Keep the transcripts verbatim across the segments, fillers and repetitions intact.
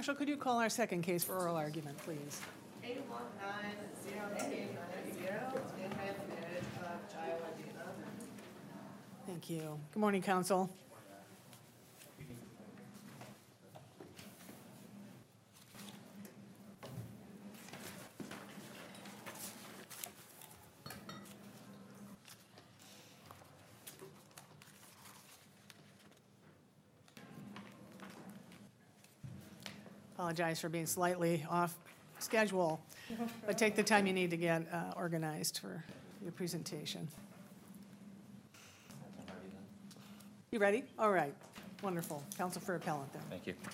Marshall, could you call our second case for oral argument, please? eight one nine zero eight nine zero, in-home marriage of Jai Wardina. Thank you. Good morning, counsel. Apologize for being slightly off schedule, but take the time you need to get uh, organized for your presentation. You ready? All right. Wonderful. Counsel for appellant then. Thank you.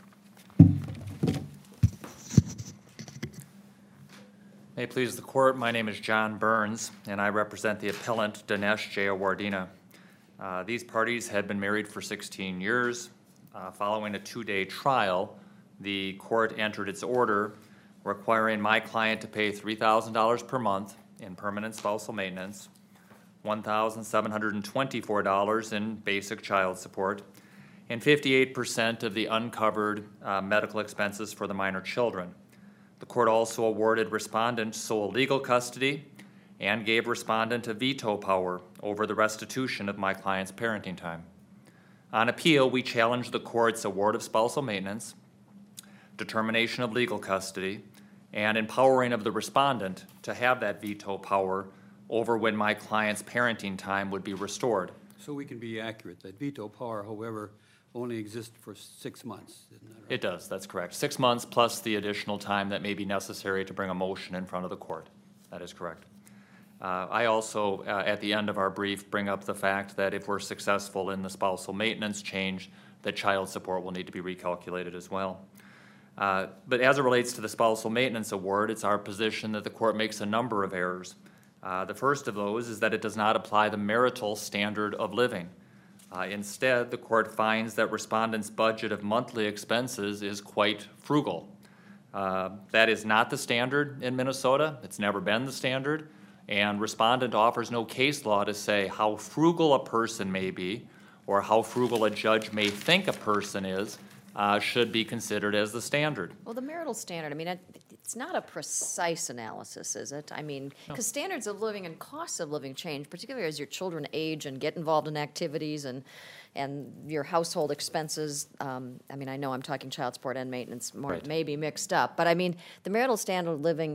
May it please the court, my name is John Burns, and I represent the appellant Dinesh Jaya Wardina. Uh, these parties had been married for sixteen years. Uh, following a two-day trial, the court entered its order requiring my client to pay three thousand dollars per month in permanent spousal maintenance, one thousand seven hundred twenty-four dollars in basic child support, and fifty-eight percent of the uncovered uh, medical expenses for the minor children. The court also awarded respondent sole legal custody and gave respondent a veto power over the restitution of my client's parenting time. On appeal, we challenged the court's award of spousal maintenance, determination of legal custody, and empowering of the respondent to have that veto power over when my client's parenting time would be restored. So we can be accurate, that veto power, however, only exists for six months, isn't that right? It does, that's correct. Six months plus the additional time that may be necessary to bring a motion in front of the court. That is correct. Uh, I also, uh, at the end of our brief, bring up the fact that if we're successful in the spousal maintenance change, that child support will need to be recalculated as well. Uh, but as it relates to the spousal maintenance award, it's our position that the court makes a number of errors. Uh, the first of those is that it does not apply the marital standard of living. Uh, instead, the court finds that respondent's budget of monthly expenses is quite frugal. Uh, that is not the standard in Minnesota. It's never been the standard. And respondent offers no case law to say how frugal a person may be or how frugal a judge may think a person is Uh, should be considered as the standard. Well, the marital standard, I mean, it, it's not a precise analysis, is it? I mean, because no. standards of living and costs of living change, particularly as your children age and get involved in activities and and your household expenses. Um, I mean, I know I'm talking child support and maintenance, more Right. maybe mixed up, but I mean, the marital standard of living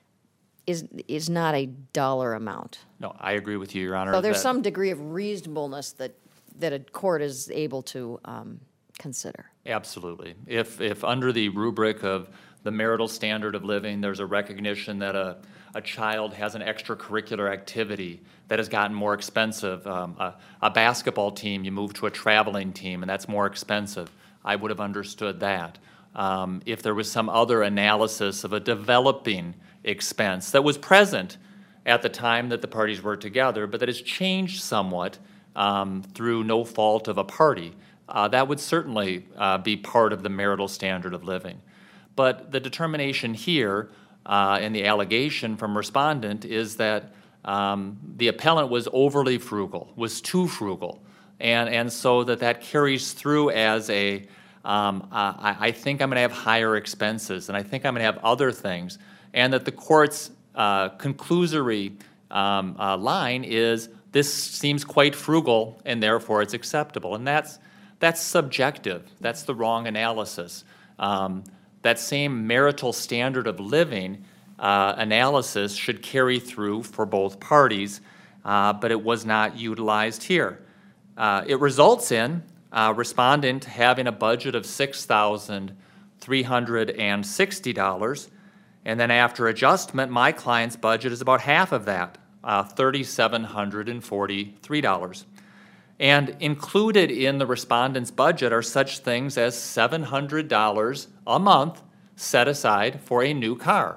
is is not a dollar amount. No, I agree with you, Your Honor. So there's that, some degree of reasonableness that that a court is able to um, consider. Absolutely. If, if under the rubric of the marital standard of living, there's a recognition that a, a child has an extracurricular activity that has gotten more expensive, um, a, a basketball team, you move to a traveling team, and that's more expensive, I would have understood that. Um, if there was some other analysis of a developing expense that was present at the time that the parties were together, but that has changed somewhat um, through no fault of a party, Uh, that would certainly uh, be part of the marital standard of living. But the determination here uh, and the allegation from respondent is that um, the appellant was overly frugal, was too frugal, and, and so that that carries through as a, um, uh, I, I think I'm going to have higher expenses, and I think I'm going to have other things, and that the court's uh, conclusory um, uh, line is, this seems quite frugal, and therefore it's acceptable, and that's That's subjective. That's the wrong analysis. Um, that same marital standard of living uh, analysis should carry through for both parties, uh, but it was not utilized here. Uh, it results in uh, respondent having a budget of six thousand three hundred sixty dollars, and then after adjustment, my client's budget is about half of that, uh, three thousand seven hundred forty-three dollars. And included in the respondent's budget are such things as seven hundred dollars a month set aside for a new car.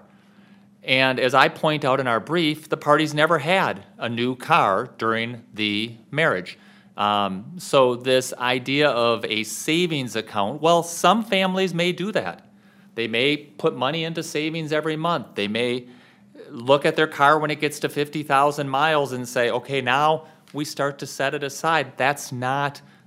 And as I point out in our brief, the parties never had a new car during the marriage. Um, so this idea of a savings account, well, some families may do that. They may put money into savings every month. They may look at their car when it gets to fifty thousand miles and say, okay, now we start to set it aside. That's not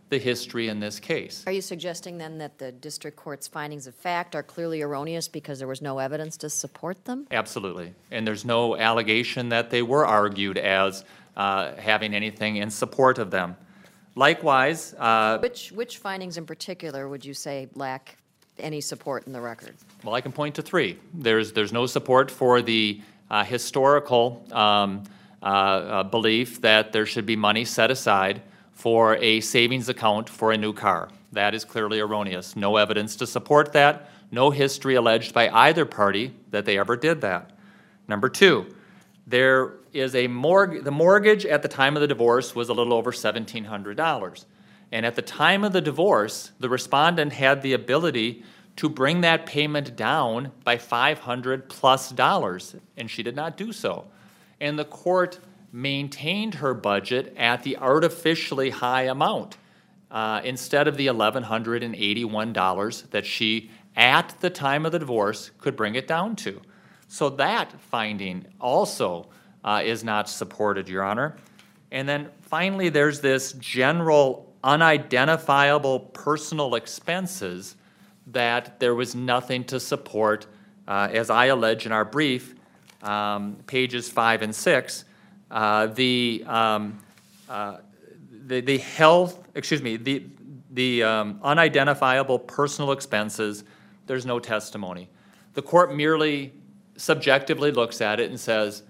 the history in this case. Are you suggesting then that the district court's findings of fact are clearly erroneous because there was no evidence to support them? Absolutely. And there's no allegation that they were argued as uh, having anything in support of them. Likewise, uh, Which, which findings in particular would you say lack any support in the record? well, I can point to three. There's, there's no support for the uh, historical um, uh, uh, belief that there should be money set aside for a savings account for a new car. That is clearly erroneous. No evidence to support that. No history alleged by either party that they ever did that. Number two, there is a mortgage, the mortgage at the time of the divorce was a little over seventeen hundred dollars. And at the time of the divorce, the respondent had the ability to bring that payment down by five hundred plus dollars, and she did not do so. And the court maintained her budget at the artificially high amount uh, instead of the one thousand one hundred eighty-one dollars that she, at the time of the divorce, could bring it down to. So that finding also uh, is not supported, Your Honor. And then finally, there's this general unidentifiable personal expenses that there was nothing to support, uh, as I allege in our brief, um, pages five and six, uh, the, um, uh, the the health, excuse me, the the um, unidentifiable personal expenses. There's no testimony. The court merely subjectively looks at it and says,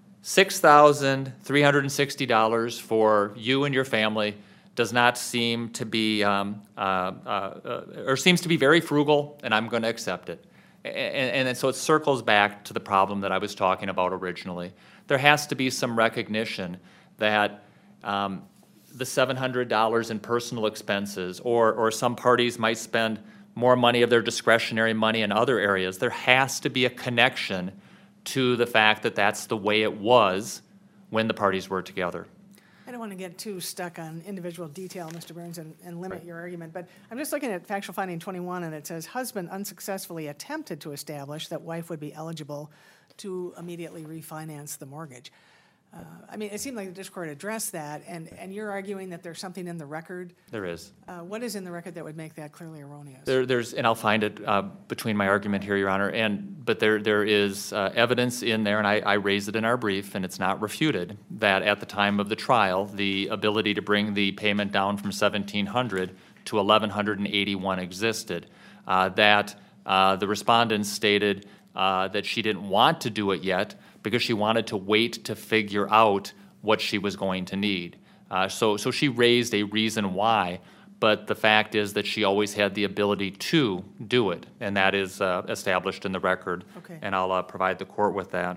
six thousand three hundred sixty dollars for you and your family does not seem to be, um, uh, uh, or seems to be very frugal, and I'm going to accept it. And, and, and so it circles back to the problem that I was talking about originally. There has to be some recognition that um, the seven hundred dollars in personal expenses, or, or some parties might spend more money of their discretionary money in other areas. There has to be a connection to the fact that that's the way it was when the parties were together. I don't want to get too stuck on individual detail, Mister Burns, and, and limit your argument, but I'm just looking at factual finding twenty-one, and it says, husband unsuccessfully attempted to establish that wife would be eligible to immediately refinance the mortgage. Uh, I mean, it seemed like the district court addressed that, and, and you're arguing that there's something in the record. There is. Uh, what is in the record that would make that clearly erroneous? There, there's, and I'll find it uh, between my argument here, Your Honor, and, but there, there is uh, evidence in there, and I, I raised it in our brief, and it's not refuted, that at the time of the trial, the ability to bring the payment down from seventeen hundred to eleven eighty-one existed. Uh, that uh, the respondent stated uh, that she didn't want to do it yet because she wanted to wait to figure out what she was going to need. Uh, so, so she raised a reason why, but the fact is that she always had the ability to do it, and that is uh, established in the record. Okay. And I'll uh, provide the court with that.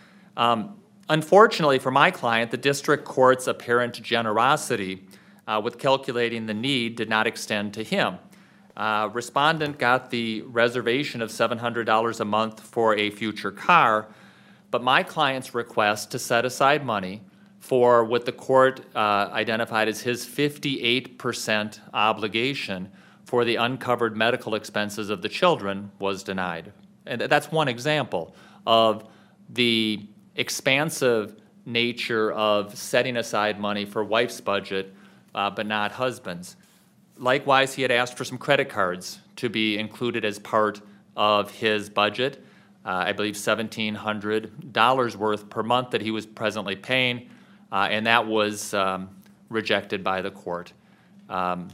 Um, unfortunately for my client, the district court's apparent generosity uh, with calculating the need did not extend to him. Uh, respondent got the reservation of seven hundred dollars a month for a future car, but my client's request to set aside money for what the court uh, identified as his fifty-eight percent obligation for the uncovered medical expenses of the children was denied. And that's one example of the expansive nature of setting aside money for wife's budget, uh, but not husband's. Likewise, he had asked for some credit cards to be included as part of his budget. Uh, I believe seventeen hundred dollars worth per month that he was presently paying, uh, and that was um, rejected by the court. Um,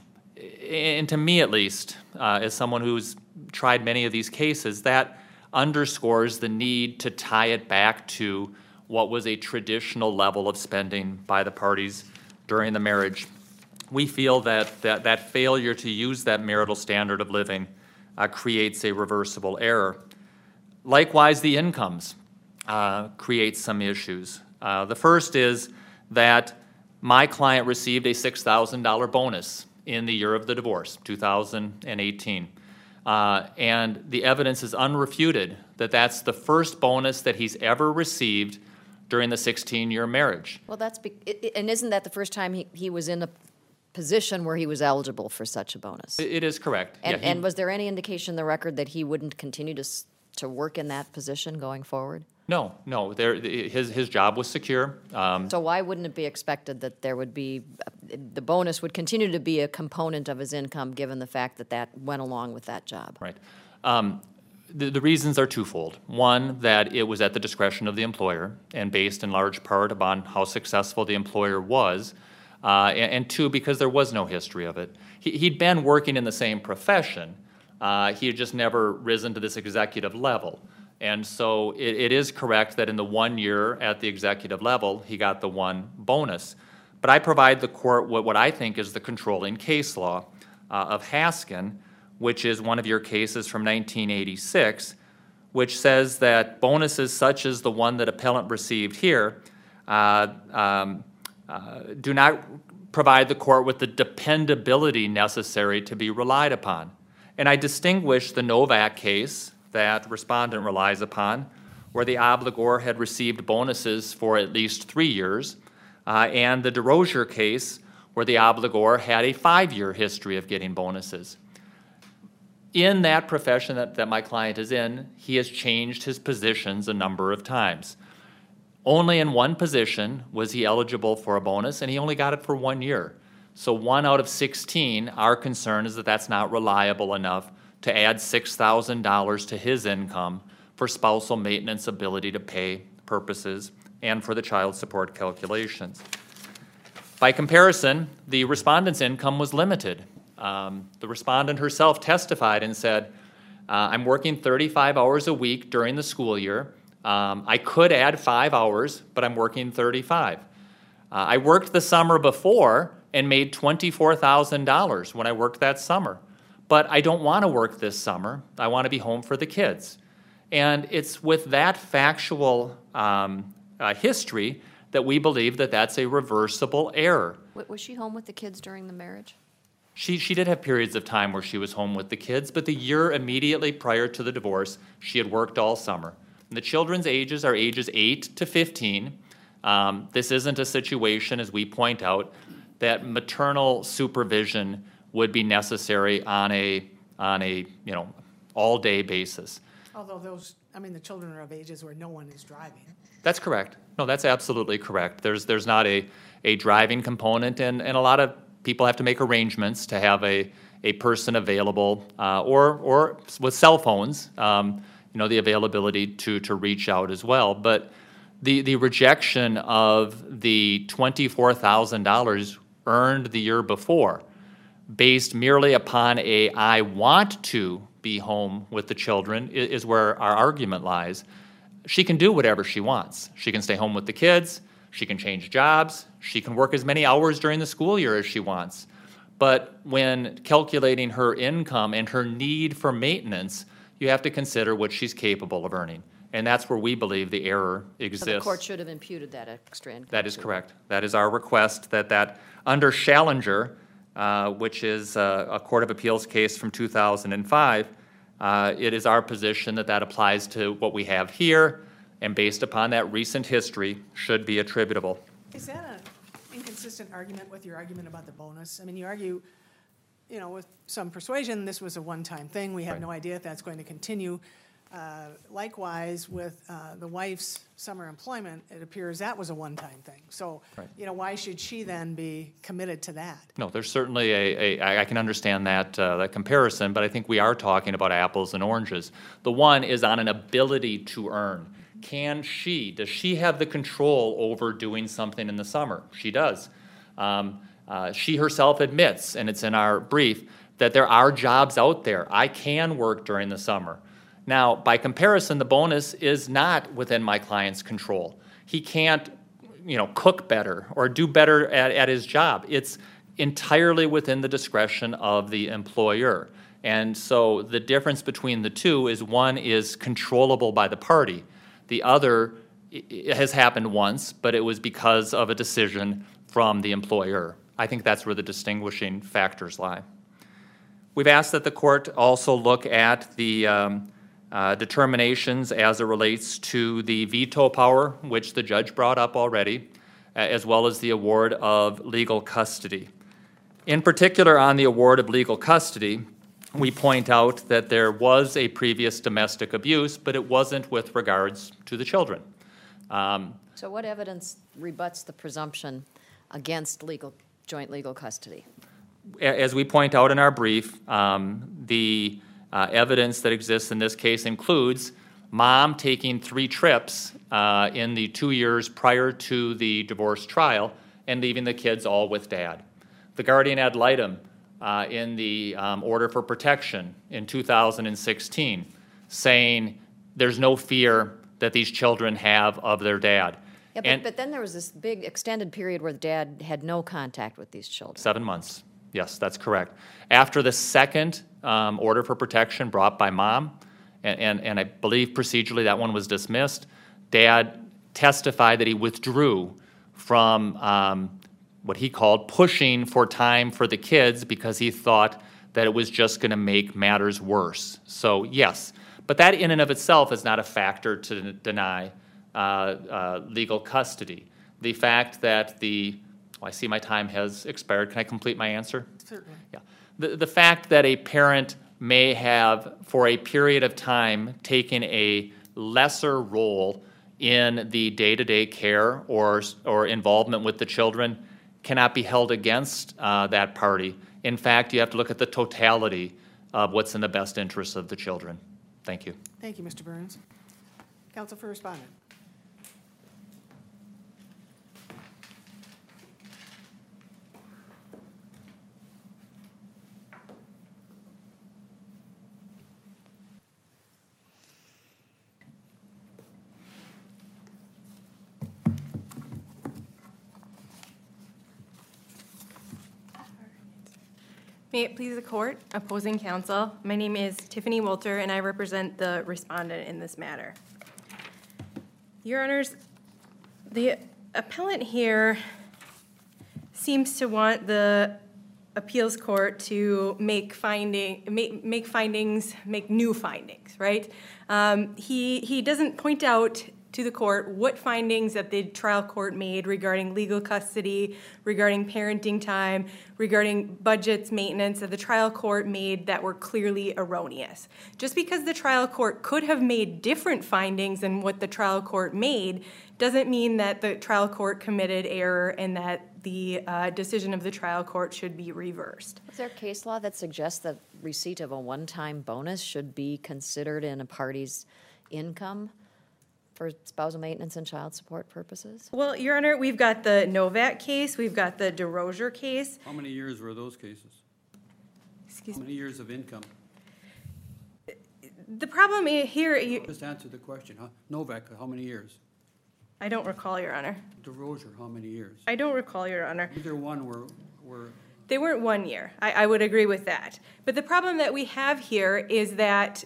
and to me, at least, uh, as someone who's tried many of these cases, that underscores the need to tie it back to what was a traditional level of spending by the parties during the marriage. We feel that that, that failure to use that marital standard of living uh, creates a reversible error. Likewise, the incomes uh, create some issues. Uh, the first is that my client received a six thousand dollar bonus in the year of the divorce, two thousand eighteen. Uh, and the evidence is unrefuted that that's the first bonus that he's ever received during the sixteen-year marriage. Well, that's, be- i- i- and isn't that the first time he, he was in a position where he was eligible for such a bonus? It, it is correct. And, Yeah, he- and was there any indication in the record that he wouldn't continue to, s- to work in that position going forward? No, no, there, his, his job was secure. Um, So why wouldn't it be expected that there would be the bonus would continue to be a component of his income, given the fact that that went along with that job. Right. Um, The, the reasons are twofold. One, that it was at the discretion of the employer and based in large part upon how successful the employer was. Uh, and, and two, because there was no history of it. He, he'd been working in the same profession. Uh, he had just never risen to this executive level. And so it, it is correct that in the one year at the executive level, he got the one bonus. But I provide the court what, what I think is the controlling case law uh, of Haskin, which is one of your cases from nineteen eighty-six, which says that bonuses such as the one that appellant received here uh, um, uh, do not provide the court with the dependability necessary to be relied upon. And I distinguish the Novak case that respondent relies upon, where the obligor had received bonuses for at least three years, uh, and the DeRozier case, where the obligor had a five-year history of getting bonuses. In that profession that, that my client is in, he has changed his positions a number of times. Only in one position was he eligible for a bonus, and he only got it for one year. So one out of sixteen, our concern is that that's not reliable enough to add six thousand dollars to his income for spousal maintenance ability to pay purposes and for the child support calculations. By comparison, the respondent's income was limited. Um, the respondent herself testified and said, uh, I'm working thirty-five hours a week during the school year. Um, I could add five hours, but I'm working thirty-five. Uh, I worked the summer before and made twenty-four thousand dollars when I worked that summer. But I don't want to work this summer. I want to be home for the kids. And it's with that factual um, uh, history that we believe that that's a reversible error. W- Was she home with the kids during the marriage? She, she did have periods of time where she was home with the kids, but the year immediately prior to the divorce, she had worked all summer. And the children's ages are ages eight to fifteen. Um, this isn't a situation, as we point out, that maternal supervision would be necessary on a, on a you know, all-day basis. Although those, I mean, the children are of ages where no one is driving. That's correct. No, that's absolutely correct. There's, there's not a, a driving component, and, and a lot of people have to make arrangements to have a, a person available, uh, or, or with cell phones, um, you know, the availability to, to reach out as well. But the, the rejection of the twenty-four thousand dollars earned the year before, based merely upon a I want to be home with the children, is, is where our argument lies. She can do whatever she wants. She can stay home with the kids. She can change jobs. She can work as many hours during the school year as she wants. But when calculating her income and her need for maintenance, you have to consider what she's capable of earning. And that's where we believe the error exists. So the court should have imputed that extra income. That is to her. correct. That is our request, that that under Schallinger, uh, which is a, a Court of Appeals case from two thousand five, uh, it is our position that that applies to what we have here, and based upon that recent history, should be attributable. Is that an inconsistent argument with your argument about the bonus? I mean, you argue, you know, with some persuasion, this was a one-time thing. We have Right. no idea if that's going to continue. Uh, Likewise, with uh, the wife's summer employment, it appears that was a one-time thing. So, Right. you know, why should she then be committed to that? No, there's certainly a, a I I can understand that, uh, that comparison, but I think we are talking about apples and oranges. The one is on an ability to earn. Can she, does she have the control over doing something in the summer? She does. Um, uh, she herself admits, and it's in our brief, that there are jobs out there. I can work during the summer. Now, by comparison, the bonus is not within my client's control. He can't, you know, cook better or do better at, at his job. It's entirely within the discretion of the employer. And so the difference between the two is one is controllable by the party. The other it has happened once, but it was because of a decision from the employer. I think that's where the distinguishing factors lie. We've asked that the court also look at the um, uh, determinations as it relates to the veto power, which the judge brought up already, as well as the award of legal custody. In particular, on the award of legal custody, we point out that there was a previous domestic abuse, but it wasn't with regards to the children. Um, So what evidence rebuts the presumption against legal joint legal custody? A- As we point out in our brief, um, the uh, evidence that exists in this case includes mom taking three trips uh, in the two years prior to the divorce trial and leaving the kids all with dad. The guardian ad litem uh, in the um, order for protection in two thousand sixteen saying there's no fear that these children have of their dad. Yeah, And- but, but then there was this big extended period where the dad had no contact with these children. Seven months. Yes, that's correct. After the second um, order for protection brought by mom, and, and, and I believe procedurally that one was dismissed, dad testified that he withdrew from um, what he called pushing for time for the kids because he thought that it was just going to make matters worse. So, yes, but that in and of itself is not a factor to deny uh, uh, legal custody. The fact that the I see my time has expired. Can I complete my answer? Certainly. Yeah. The, the fact that a parent may have, for a period of time, taken a lesser role in the day-to-day care or, or involvement with the children cannot be held against uh, that party. In fact, you have to look at the totality of what's in the best interest of the children. Thank you. Thank you, Mister Burns. Counsel for Respondent. May it please the court, opposing counsel, my name is Tiffany Wolter and I represent the respondent in this matter. Your Honors, the appellant here seems to want the appeals court to make finding, make, make findings, make new findings, right? Um, he, he doesn't point out to the court what findings that the trial court made regarding legal custody, regarding parenting time, regarding budgets, maintenance that the trial court made that were clearly erroneous. Just because the trial court could have made different findings than what the trial court made doesn't mean that the trial court committed error and that the uh, decision of the trial court should be reversed. Is there case law that suggests that receipt of a one-time bonus should be considered in a party's income for spousal maintenance and child support purposes? Well, Your Honor, we've got the Novak case, we've got the DeRozier case. How many years were those cases? Excuse How me. many years of income? The problem i- here, you- Just answer the question, huh? Novak, how many years? I don't recall, Your Honor. DeRozier, how many years? I don't recall, Your Honor. Either one were, were, They weren't one year. I, I would agree with that. But the problem that we have here is that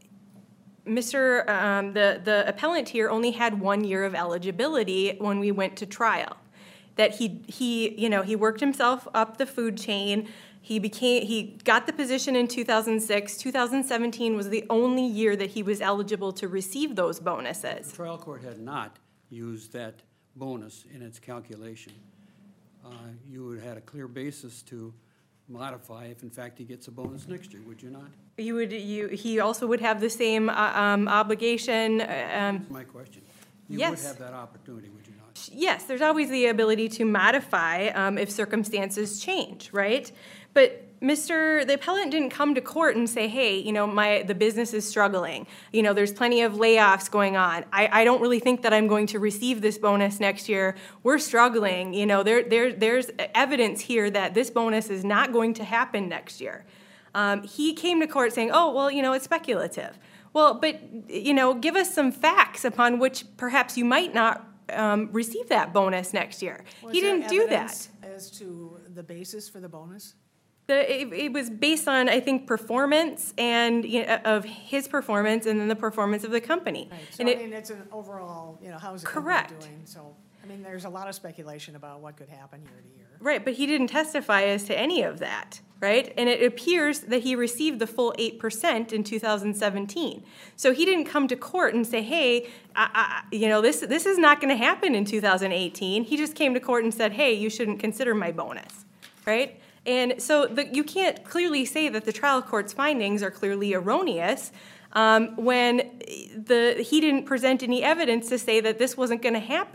Mister Um, the, the appellant here only had one year of eligibility when we went to trial. That he, he, you know, he worked himself up the food chain. He became, he got the position in two thousand six. two thousand seventeen was the only year that he was eligible to receive those the bonuses. trial court had not used that bonus in its calculation. Uh, You would have had a clear basis to modify if in fact he gets a bonus next year, would you not? You would, you, he also would have the same uh, um, obligation, uh, um, That's my question. You would Yes. have that opportunity, would you not? yes, there's always the ability to modify um, if circumstances change, right? But Mister the appellant didn't come to court and say, hey, you know, my the business is struggling. You know, there's plenty of layoffs going on. I, I don't really think that I'm going to receive this bonus next year. We're struggling. You know, there, there there's evidence here that this bonus is not going to happen next year. Um, he came to court saying, oh, well, you know, it's speculative. Well, but, you know, give us some facts upon which perhaps you might not um, receive that bonus next year. Was He there didn't do that. evidence as to the basis for the bonus? The, it, it was based on, I think, performance and, you know, of his performance and then the performance of the company. Right, so And I it- mean, it's an overall, you know, how's the company Correct. doing? So, I mean, there's a lot of speculation about what could happen year to year. Right, but he didn't testify as to any of that, right? And it appears that he received the full eight percent in two thousand seventeen. So he didn't come to court and say, hey, I, I, you know, this, this is not going to happen in two thousand eighteen. He just came to court and said, hey, you shouldn't consider my bonus, right? And so the, you can't clearly say that the trial court's findings are clearly erroneous um, when the, he didn't present any evidence to say that this wasn't going to happen.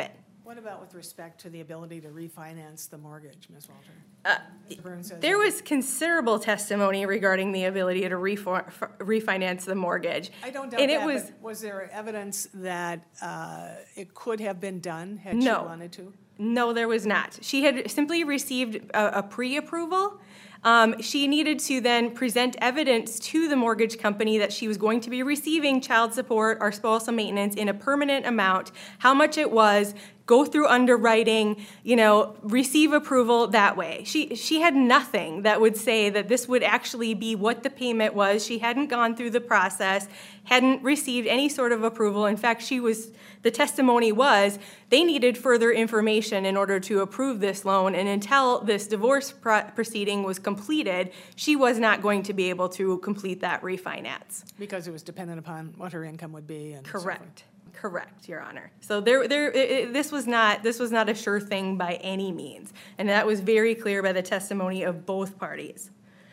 What about with respect to the ability to refinance the mortgage, Miz Walter? Uh, Mister Burns says There that- was considerable testimony regarding the ability to refor- f- refinance the mortgage. I don't doubt And it that, was, but was there evidence that uh, it could have been done had she No. wanted to? No, there was not. She had simply received a, a pre-approval. Um, she needed to then present evidence to the mortgage company that she was going to be receiving child support or spousal maintenance in a permanent amount, how much it was, go through underwriting, you know, receive approval that way. She she had nothing that would say that this would actually be what the payment was. She hadn't gone through the process, hadn't received any sort of approval. In fact, she was, the testimony was they needed further information in order to approve this loan, and until this divorce pro- proceeding was completed, she was not going to be able to complete that refinance. Because it was dependent upon what her income would be and so forth. Correct. Correct, Your Honor. So there, there, it, it, this was not, this was not a sure thing by any means, and that was very clear by the testimony of both parties.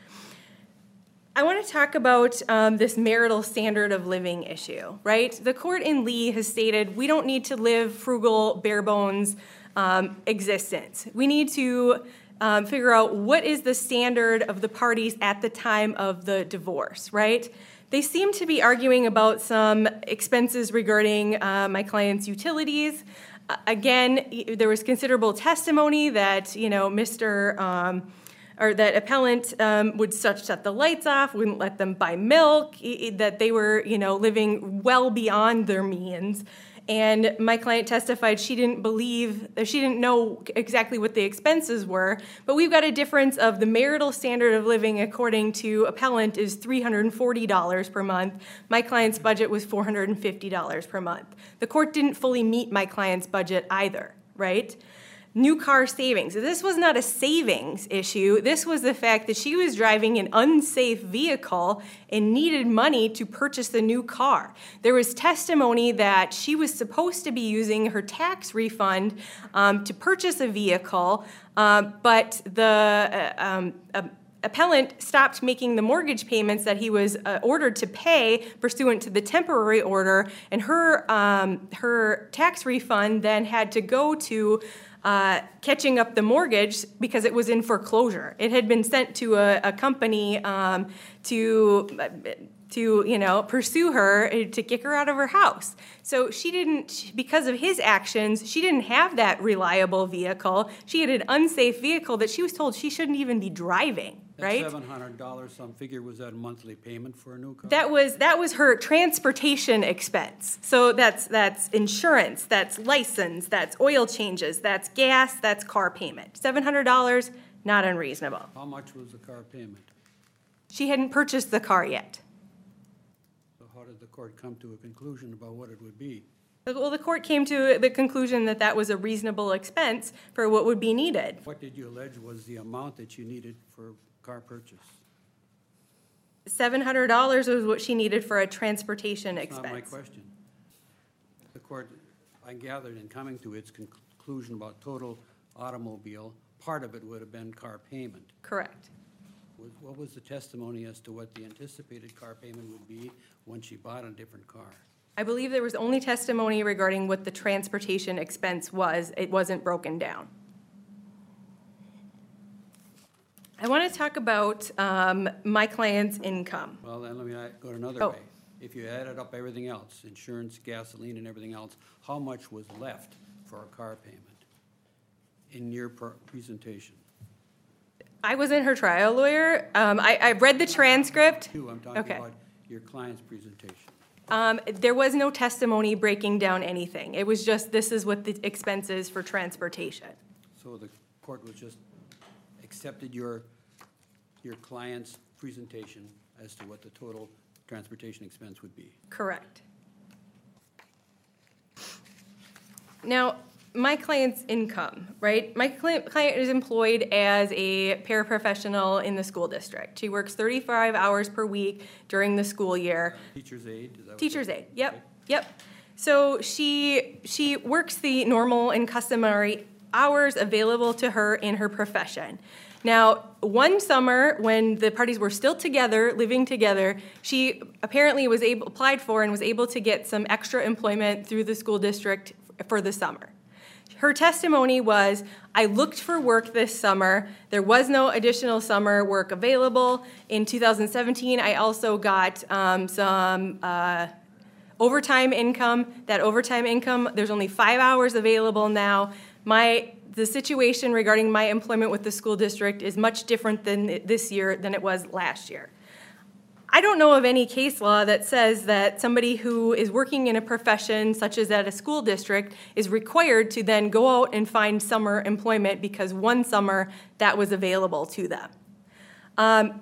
I want to talk about um, this marital standard of living issue, right? The court in Lee has stated we don't need to live frugal, bare bones um, existence. We need to um, figure out what is the standard of the parties at the time of the divorce, right? They seem to be arguing about some expenses regarding uh, my client's utilities. Uh, again, y- there was considerable testimony that, you know, Mister Um, or that appellant um, would such shut the lights off, wouldn't let them buy milk, i- i- that they were, you know, living well beyond their means. And my client testified she didn't believe, that she didn't know exactly what the expenses were, but we've got a difference of the marital standard of living according to appellant is three hundred forty dollars per month. My client's budget was four hundred fifty dollars per month. The court didn't fully meet my client's budget either, right? New car savings. This was not a savings issue. This was the fact that she was driving an unsafe vehicle and needed money to purchase a new car. There was testimony that she was supposed to be using her tax refund um, to purchase a vehicle, uh, but the uh, um, uh, appellant stopped making the mortgage payments that he was uh, ordered to pay pursuant to the temporary order, and her um, her tax refund then had to go to Uh, catching up the mortgage because it was in foreclosure. It had been sent to a, a company um, to, to, you know, pursue her, to kick her out of her house. So she didn't, because of his actions, she didn't have that reliable vehicle. She had an unsafe vehicle that she was told she shouldn't even be driving, right? That seven hundred dollars, some figure, was that a monthly payment for a new car? That was that was her transportation expense. So that's that's insurance, that's license, that's oil changes, that's gas, that's car payment. Seven hundred dollars, not unreasonable. How much was the car payment? She hadn't purchased the car yet. So how did the court come to a conclusion about what it would be? Well, the court came to the conclusion that that was a reasonable expense for what would be needed. What did you allege was the amount that you needed for car purchase? Seven hundred dollars was what she needed for a transportation That's expense. not my question. The court, I gathered in coming to its conclusion about total automobile, part of it would have been car payment. Correct. Was- What was the testimony as to what the anticipated car payment would be when she bought a different car? I believe there was only testimony regarding what the transportation expense was. It wasn't broken down. I want to talk about um, my client's income. Well, then let me uh, go another Oh. way. If you added up everything else, insurance, gasoline, and everything else, how much was left for a car payment in your per- presentation? I wasn't her trial lawyer. Um, I, I read the transcript. Two, I'm talking Okay. about your client's presentation. Um, there was no testimony breaking down anything. It was just, this is what the expense is for transportation. So the court was just accepted your, your client's presentation as to what the total transportation expense would be. Correct. Now, my client's income, right? My cli- client is employed as a paraprofessional in the school district. She works thirty-five hours per week during the school year. Teacher's aide? is that what Teacher's you- aide, yep, yep. So she, she works the normal and customary hours available to her in her profession. Now, one summer, when the parties were still together, living together, she apparently was able, applied for and was able to get some extra employment through the school district for the summer. her testimony was, I looked for work this summer. There was no additional summer work available. In two thousand seventeen, I also got um, some uh, overtime income. That overtime income, there's only five hours available now. My the situation regarding my employment with the school district is much different than this year than it was last year. I don't know of any case law that says that somebody who is working in a profession such as at a school district is required to then go out and find summer employment because one summer that was available to them. Um,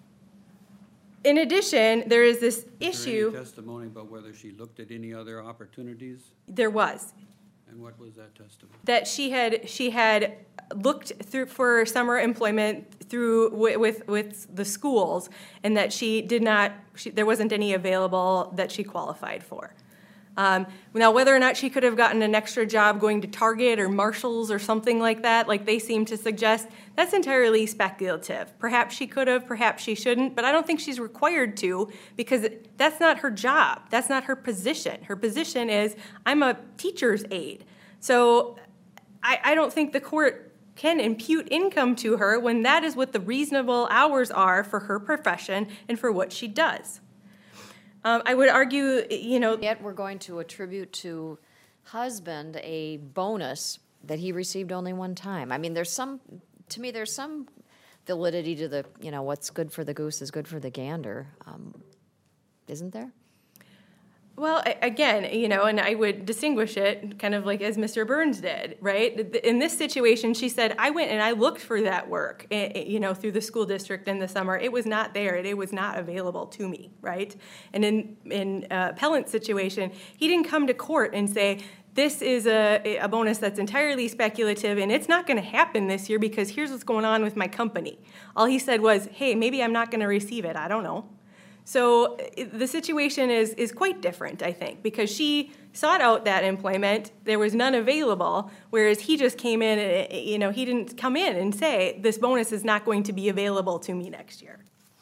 in addition, there is this Is there issue. any testimony about whether she looked at any other opportunities? There was. And what was that testimony? That she had she had looked through for summer employment through with with, with the schools, and that she did not. She, there wasn't any available that she qualified for. Um, now, whether or not she could have gotten an extra job going to Target or Marshalls or something like that, like they seem to suggest, that's entirely speculative. Perhaps she could have, perhaps she shouldn't, but I don't think she's required to because that's not her job. That's not her position. Her position is, I'm a teacher's aide. So I, I don't think the court can impute income to her when that is what the reasonable hours are for her profession and for what she does. Um, I would argue, you know... Yet we're going to attribute to husband a bonus that he received only one time. I mean, there's some, to me, there's some validity to the, you know, what's good for the goose is good for the gander, um, isn't there? Well, a- again, you know, and I would distinguish it kind of like as Mister Burns did, right? In this situation, she said, I went and I looked for that work, you know, through the school district in the summer. It was not there. It was not available to me, right? And in in uh, Appellant's situation, he didn't come to court and say, this is a, a bonus that's entirely speculative and it's not going to happen this year because here's what's going on with my company. All he said was, hey, maybe I'm not going to receive it. I don't know. So the situation is, is quite different, I think, because she sought out that employment. There was none available, whereas he just came in, and, you know, he didn't come in and say, this bonus is not going to be available to me next year.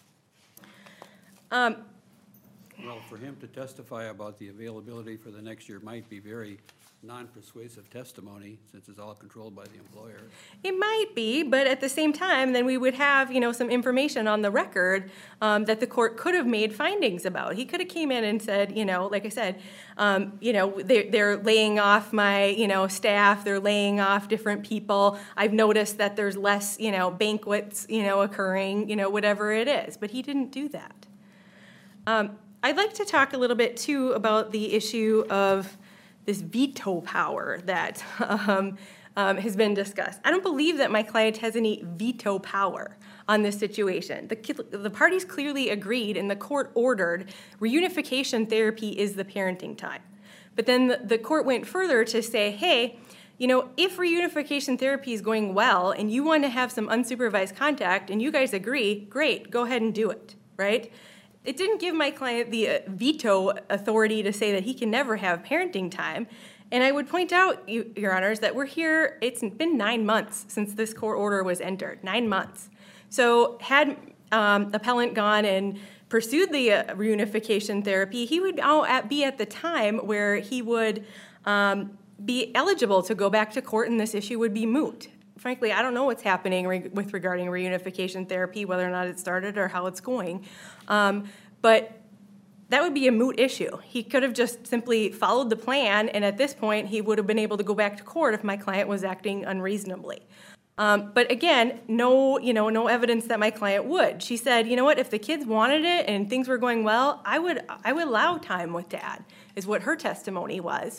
Um, Well, for him to testify about the availability for the next year might be very non-persuasive testimony, since it's all controlled by the employer. It might be, but at the same time, then we would have, you know, some information on the record um, that the court could have made findings about. He could have came in and said, you know, like I said, um, you know, they're, they're laying off my, you know, staff. They're laying off different people. I've noticed that there's less, you know, banquets, you know, occurring, you know, whatever it is. But he didn't do that. Um, I'd like to talk a little bit, too, about the issue of this veto power that um, um, has been discussed. I don't believe that my client has any veto power on this situation. The, the parties clearly agreed and the court ordered reunification therapy is the parenting time. But then the, the court went further to say, hey, you know, if reunification therapy is going well and you want to have some unsupervised contact and you guys agree, great, go ahead and do it, right? It didn't give my client the uh, veto authority to say that he can never have parenting time. And I would point out, you, Your Honors, that we're here, it's been nine months since this court order was entered, nine months. So had um, appellant gone and pursued the uh, reunification therapy, he would now at, be at the time where he would um, be eligible to go back to court and this issue would be moot. Frankly, I don't know what's happening re- with regarding reunification therapy, whether or not it started or how it's going. Um, but that would be a moot issue. He could have just simply followed the plan, and at this point, he would have been able to go back to court if my client was acting unreasonably. Um, but again, no, you know, no evidence that my client would. She said, you know what, if the kids wanted it and things were going well, I would, I would allow time with Dad, is what her testimony was.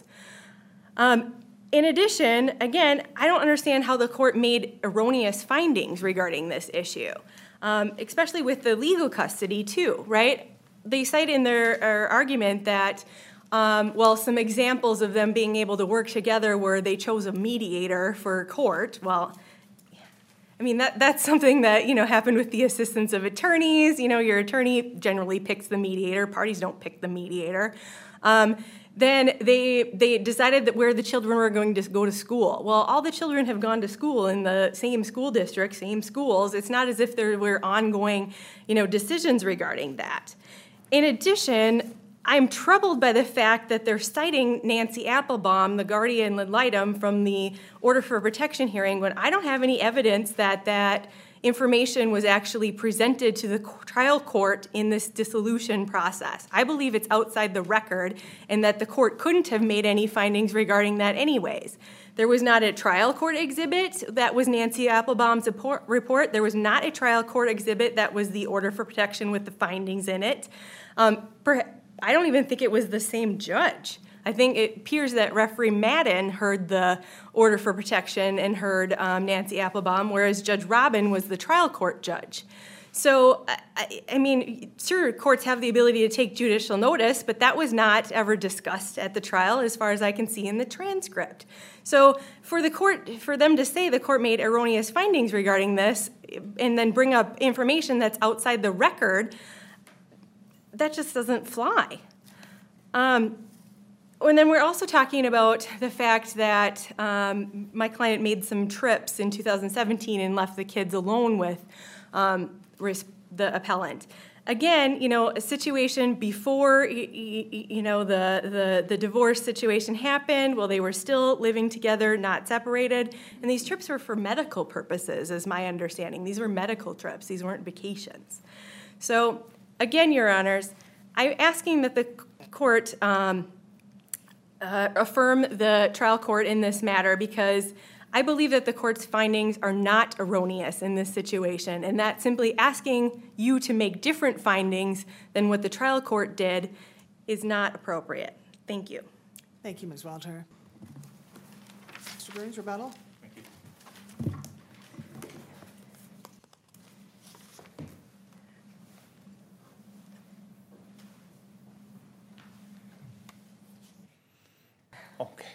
Um, In addition, again, I don't understand how the court made erroneous findings regarding this issue, um, especially with the legal custody too, right? They cite in their, their argument that, um, well, some examples of them being able to work together where they chose a mediator for court. Well, I mean, that that's something that, you know, happened with the assistance of attorneys. You know, your attorney generally picks the mediator. Parties don't pick the mediator. Um, Then they they decided that where the children were going to go to school. Well, all the children have gone to school in the same school district, same schools. It's not as if there were ongoing, you know, decisions regarding that. In addition, I'm troubled by the fact that they're citing Nancy Applebaum, the guardian ad litem, from the order for protection hearing when I don't have any evidence that that information was actually presented to the trial court in this dissolution process. I believe it's outside the record and that the court couldn't have made any findings regarding that anyways. There was not a trial court exhibit that was Nancy Applebaum's report. There was not a trial court exhibit that was the order for protection with the findings in it. Um, I don't even think it was the same judge. I think it appears that referee Madden heard the order for protection and heard um, Nancy Applebaum, whereas Judge Robin was the trial court judge. So, I, I mean, sure, courts have the ability to take judicial notice, but that was not ever discussed at the trial as far as I can see in the transcript. So for the court, for them to say the court made erroneous findings regarding this and then bring up information that's outside the record, that just doesn't fly. Um, And then we're also talking about the fact that um, my client made some trips in two thousand seventeen and left the kids alone with um, the appellant. Again, you know, a situation before, you know, the, the, the divorce situation happened, well, they were still living together, not separated, and these trips were for medical purposes, is my understanding. These were medical trips. These weren't vacations. So, again, Your Honors, I'm asking that the court um, Uh, affirm the trial court in this matter because I believe that the court's findings are not erroneous in this situation, and that simply asking you to make different findings than what the trial court did is not appropriate. Thank you. Thank you, Miz Walter. Mister Burns, rebuttal? Thank you. Okay.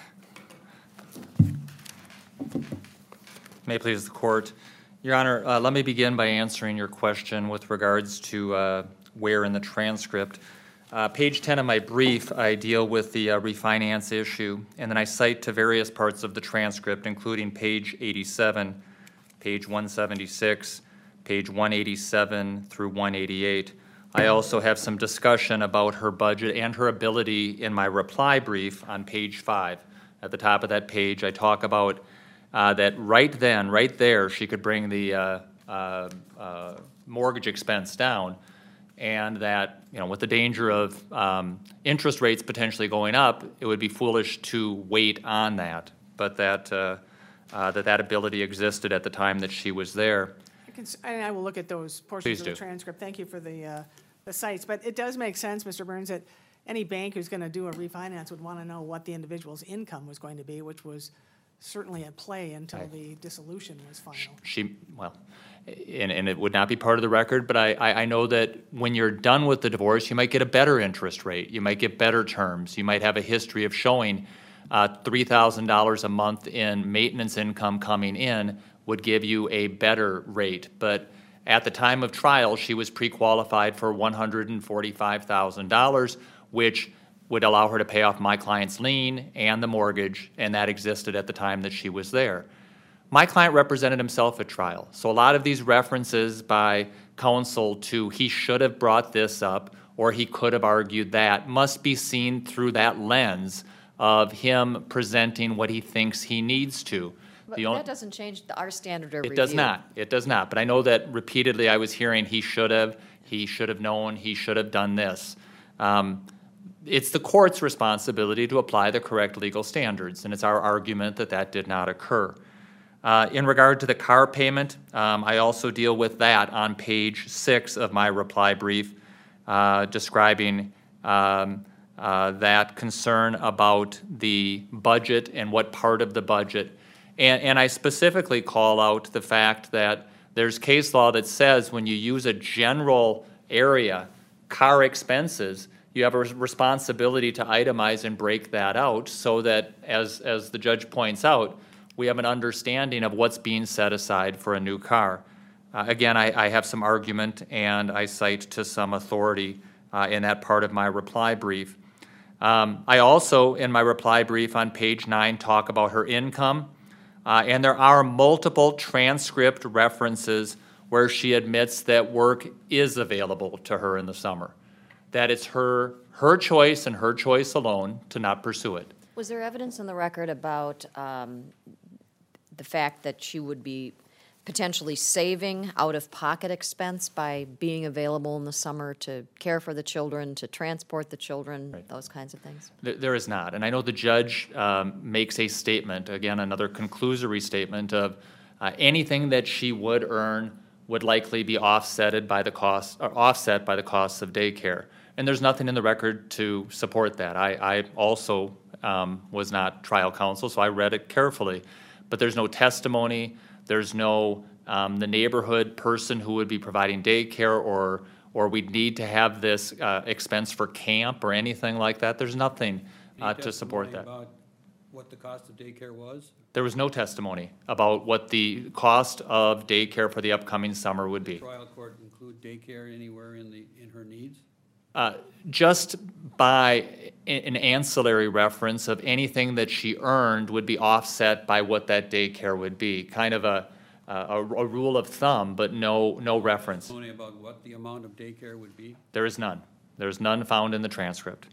May it please the court. Your Honor, uh, let me begin by answering your question with regards to uh, where in the transcript. Uh, page ten of my brief, I deal with the uh, refinance issue, and then I cite to various parts of the transcript, including page eighty-seven, page one seventy-six, page one eighty-seven through one eighty-eight. I also have some discussion about her budget and her ability in my reply brief on page five. At the top of that page, I talk about uh, that right then, right there, she could bring the uh, uh, uh, mortgage expense down, and that, you know, with the danger of um, interest rates potentially going up, it would be foolish to wait on that, but that uh, uh, that that ability existed at the time that she was there. I can, and I will look at those portions Please of the do. transcript. Thank you for the, uh, the sites. But it does make sense, Mister Burns, that any bank who's going to do a refinance would want to know what the individual's income was going to be, which was certainly at play until Right. the dissolution was final. She, well, and, and it would not be part of the record, but I, I I know that when you're done with the divorce, you might get a better interest rate. You might get better terms. You might have a history of showing uh, three thousand dollars a month in maintenance income coming in would give you a better rate. But at the time of trial, she was pre-qualified for one hundred forty-five thousand dollars, which would allow her to pay off my client's lien and the mortgage, and that existed at the time that she was there. My client represented himself at trial, so a lot of these references by counsel to he should have brought this up or he could have argued that must be seen through that lens of him presenting what he thinks he needs to. But The on- that doesn't change the- our standard of review. It does not, it does not, but I know that repeatedly I was hearing he should have, he should have known, he should have done this. Um, It's the court's responsibility to apply the correct legal standards, and it's our argument that that did not occur. Uh, in regard to the car payment, um, I also deal with that on page six of my reply brief, uh, describing um, uh, that concern about the budget and what part of the budget. And, and I specifically call out the fact that there's case law that says when you use a general area, car expenses, you have a responsibility to itemize and break that out so that, as, as the judge points out, we have an understanding of what's being set aside for a new car. Uh, again, I, I have some argument and I cite to some authority uh, in that part of my reply brief. Um, I also, in my reply brief on page nine, talk about her income, uh, and there are multiple transcript references where she admits that work is available to her in the summer. that it's her, her choice and her choice alone to not pursue it. Was there evidence in the record about um, the fact that she would be potentially saving out-of-pocket expense by being available in the summer to care for the children, to transport the children, Right. those kinds of things? There, there is not. And I know the judge um, makes a statement, again, another conclusory statement of uh, anything that she would earn would likely be offsetted by the cost, or offset by the costs of daycare. And there's nothing in the record to support that. I, I also um, was not trial counsel, so I read it carefully. But there's no testimony, there's no, um, the neighborhood person who would be providing daycare, or, or we'd need to have this uh, expense for camp or anything like that. There's nothing uh, Any to support testimony that. about what the cost of daycare was? There was no testimony about what the cost of daycare for the upcoming summer would be. Trial court include daycare anywhere in the, in her needs? Uh, Just by a- an ancillary reference of anything that she earned would be offset by what that daycare would be. Kind of a, a, a rule of thumb, but no, no reference. Only about what the amount of daycare would be? There is none. There's none found in the transcript.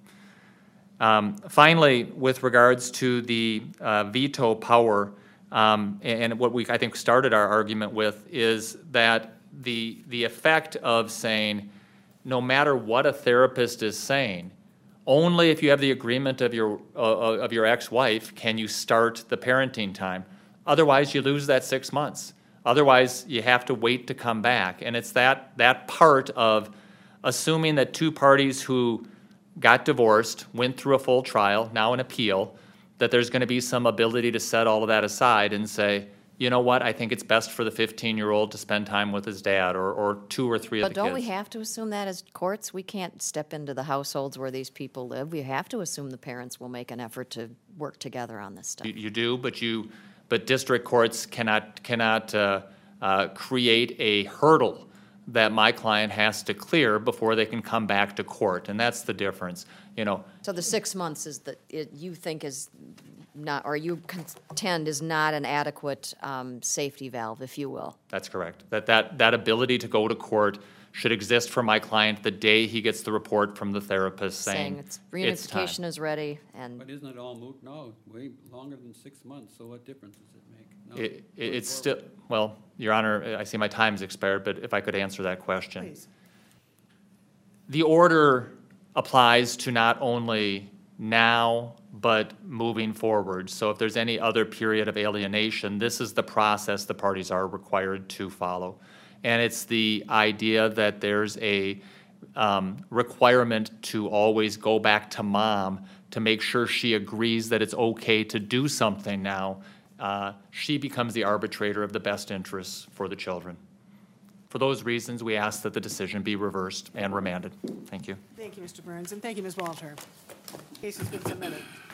Um, Finally, with regards to the uh, veto power, um, and and what we, I think, started our argument with is that the, the effect of saying, no matter what a therapist is saying, only if you have the agreement of your, uh, of your ex-wife can you start the parenting time. Otherwise, you lose that six months. Otherwise, you have to wait to come back. And it's that, that part of assuming that two parties who got divorced, went through a full trial, now an appeal, that there's going to be some ability to set all of that aside and say, you know what, I think it's best for the fifteen-year-old to spend time with his dad, or, or two or three of But the don't we kids. have to assume that as courts? We can't step into the households where these people live. We have to assume the parents will make an effort to work together on this stuff. You, you do, but you, but district courts cannot, cannot uh, uh, create a hurdle that my client has to clear before they can come back to court, and that's the difference, you know. So the six months is that, it, you think is not, or you contend is not an adequate um, safety valve, if you will? That's correct. That, that, that ability to go to court should exist for my client the day he gets the report from the therapist saying, it's it's time. reunification is ready, and But isn't it all moot? No, way longer than six months, so what difference does it make? No, It, it- going it's forward. still, well, Your Honor, I see my time's expired, but if I could answer that question. Please. The order applies to not only now, but moving forward. So if there's any other period of alienation, this is the process the parties are required to follow. And it's the idea that there's a um, requirement to always go back to mom to make sure she agrees that it's okay to do something now. Uh, She becomes the arbitrator of the best interests for the children. For those reasons, we ask that the decision be reversed and remanded. Thank you. Thank you, Mister Burns, and thank you, Miz Walter. Case has been submitted.